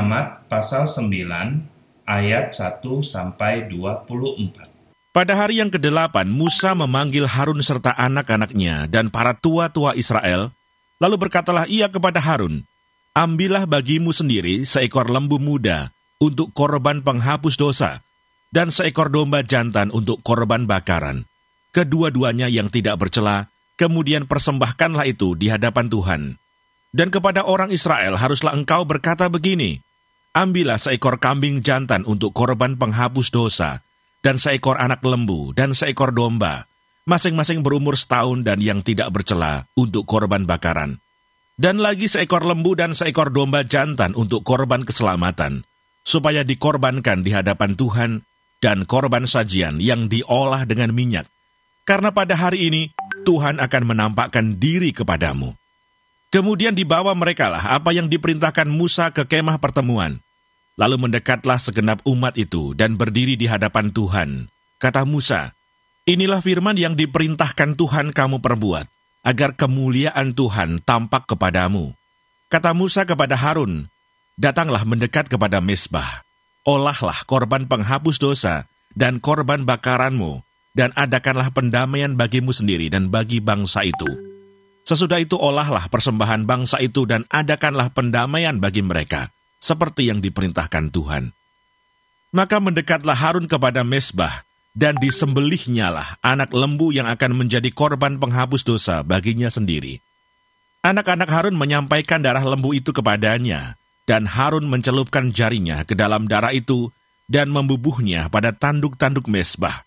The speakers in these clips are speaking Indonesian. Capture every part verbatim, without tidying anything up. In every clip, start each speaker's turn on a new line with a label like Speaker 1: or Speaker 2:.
Speaker 1: Muhammad pasal sembilan ayat satu sampai dua puluh empat.
Speaker 2: Pada hari yang kedelapan, Musa memanggil Harun serta anak-anaknya dan para tua-tua Israel, lalu berkatalah ia kepada Harun, "Ambillah bagimu sendiri seekor lembu muda untuk korban penghapus dosa, dan seekor domba jantan untuk korban bakaran, kedua-duanya yang tidak bercela, kemudian persembahkanlah itu di hadapan Tuhan. Dan kepada orang Israel haruslah engkau berkata begini, ambillah seekor kambing jantan untuk korban penghapus dosa, dan seekor anak lembu, dan seekor domba, masing-masing berumur setahun dan yang tidak bercela untuk korban bakaran. Dan lagi seekor lembu dan seekor domba jantan untuk korban keselamatan, supaya dikorbankan di hadapan Tuhan, dan korban sajian yang diolah dengan minyak. Karena pada hari ini, Tuhan akan menampakkan diri kepadamu." Kemudian dibawa merekalah apa yang diperintahkan Musa ke kemah pertemuan. Lalu mendekatlah segenap umat itu dan berdiri di hadapan Tuhan. Kata Musa, "Inilah firman yang diperintahkan Tuhan kamu perbuat, agar kemuliaan Tuhan tampak kepadamu." Kata Musa kepada Harun, "Datanglah mendekat kepada mezbah, olahlah korban penghapus dosa dan korban bakaranmu, dan adakanlah pendamaian bagimu sendiri dan bagi bangsa itu. Sesudah itu olahlah persembahan bangsa itu dan adakanlah pendamaian bagi mereka, seperti yang diperintahkan Tuhan." Maka mendekatlah Harun kepada mezbah, dan disembelihnyalah anak lembu yang akan menjadi korban penghapus dosa baginya sendiri. Anak-anak Harun menyampaikan darah lembu itu kepadanya, dan Harun mencelupkan jarinya ke dalam darah itu dan membubuhnya pada tanduk-tanduk mezbah.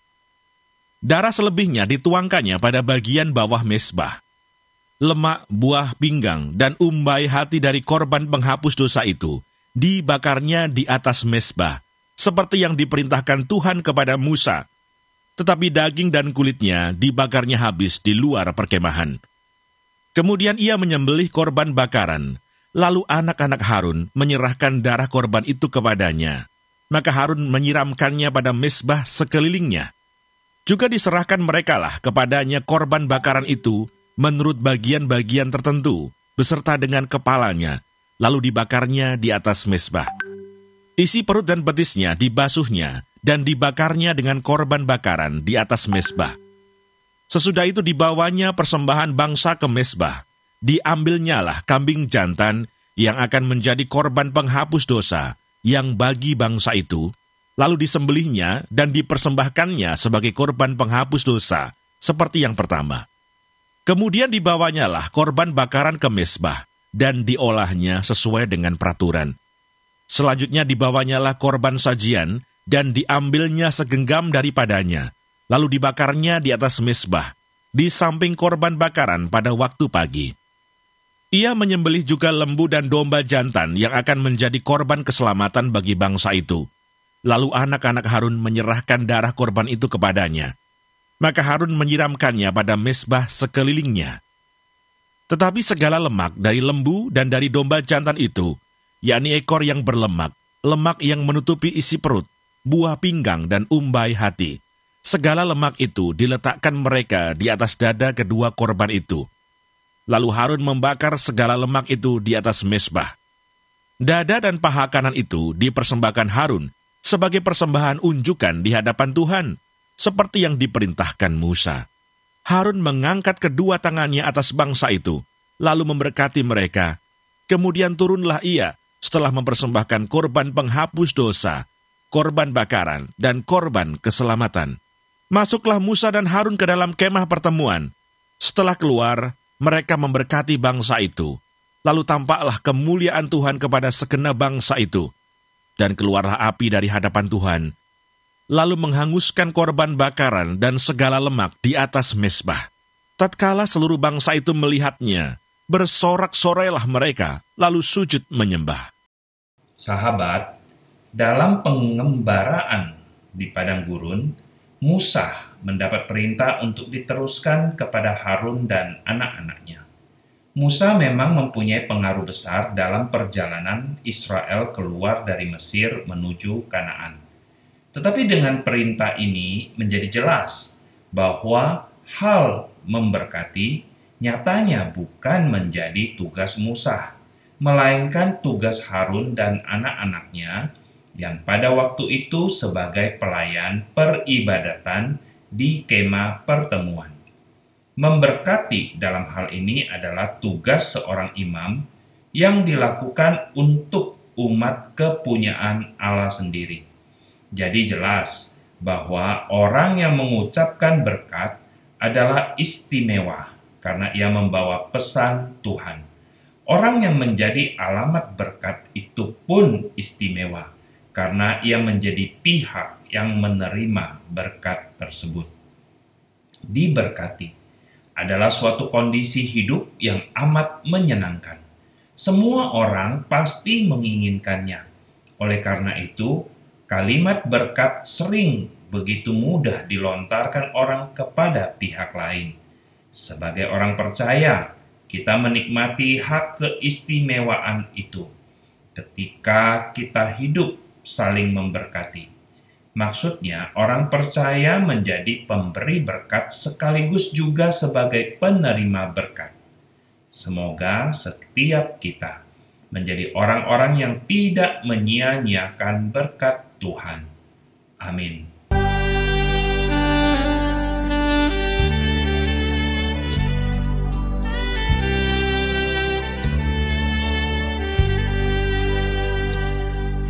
Speaker 2: Darah selebihnya dituangkannya pada bagian bawah mezbah. Lemak, buah pinggang, dan umbai hati dari korban penghapus dosa itu dibakarnya di atas mezbah, seperti yang diperintahkan Tuhan kepada Musa. Tetapi daging dan kulitnya dibakarnya habis di luar perkemahan. Kemudian ia menyembelih korban bakaran, lalu anak-anak Harun menyerahkan darah korban itu kepadanya. Maka Harun menyiramkannya pada mezbah sekelilingnya. Juga diserahkan merekalah kepadanya korban bakaran itu menurut bagian-bagian tertentu, beserta dengan kepalanya, lalu dibakarnya di atas mezbah. Isi perut dan betisnya dibasuhnya, dan dibakarnya dengan korban bakaran di atas mezbah. Sesudah itu dibawanya persembahan bangsa ke mezbah, diambilnyalah kambing jantan yang akan menjadi korban penghapus dosa, yang bagi bangsa itu, lalu disembelihnya dan dipersembahkannya sebagai korban penghapus dosa, seperti yang pertama. Kemudian dibawanyalah korban bakaran ke mezbah, dan diolahnya sesuai dengan peraturan. Selanjutnya dibawanyalah korban sajian, dan diambilnya segenggam daripadanya, lalu dibakarnya di atas mezbah, di samping korban bakaran pada waktu pagi. Ia menyembelih juga lembu dan domba jantan yang akan menjadi korban keselamatan bagi bangsa itu. Lalu anak-anak Harun menyerahkan darah korban itu kepadanya. Maka Harun menyiramkannya pada mezbah sekelilingnya. Tetapi segala lemak dari lembu dan dari domba jantan itu, yakni ekor yang berlemak, lemak yang menutupi isi perut, buah pinggang dan umbai hati, segala lemak itu diletakkan mereka di atas dada kedua korban itu. Lalu Harun membakar segala lemak itu di atas mezbah. Dada dan paha kanan itu dipersembahkan Harun sebagai persembahan unjukan di hadapan Tuhan, seperti yang diperintahkan Musa. Harun mengangkat kedua tangannya atas bangsa itu, lalu memberkati mereka. Kemudian turunlah ia setelah mempersembahkan korban penghapus dosa, korban bakaran, dan korban keselamatan. Masuklah Musa dan Harun ke dalam kemah pertemuan. Setelah keluar, mereka memberkati bangsa itu. Lalu tampaklah kemuliaan Tuhan kepada segenap bangsa itu. Dan keluarlah api dari hadapan Tuhan, lalu menghanguskan korban bakaran dan segala lemak di atas mezbah. Tatkala seluruh bangsa itu melihatnya, bersorak-sorailah mereka, lalu sujud menyembah.
Speaker 1: Sahabat, dalam pengembaraan di padang gurun, Musa mendapat perintah untuk diteruskan kepada Harun dan anak-anaknya. Musa memang mempunyai pengaruh besar dalam perjalanan Israel keluar dari Mesir menuju Kanaan. Tetapi dengan perintah ini menjadi jelas bahwa hal memberkati nyatanya bukan menjadi tugas Musa, melainkan tugas Harun dan anak-anaknya yang pada waktu itu sebagai pelayan peribadatan di kemah pertemuan. Memberkati dalam hal ini adalah tugas seorang imam yang dilakukan untuk umat kepunyaan Allah sendiri. Jadi jelas bahwa orang yang mengucapkan berkat adalah istimewa karena ia membawa pesan Tuhan. Orang yang menjadi alamat berkat itu pun istimewa karena ia menjadi pihak yang menerima berkat tersebut. Diberkati adalah suatu kondisi hidup yang amat menyenangkan. Semua orang pasti menginginkannya. Oleh karena itu, kalimat berkat sering begitu mudah dilontarkan orang kepada pihak lain. Sebagai orang percaya, kita menikmati hak keistimewaan itu ketika kita hidup saling memberkati. Maksudnya, orang percaya menjadi pemberi berkat sekaligus juga sebagai penerima berkat. Semoga setiap kita menjadi orang-orang yang tidak menyia-nyiakan berkat Tuhan. Amin.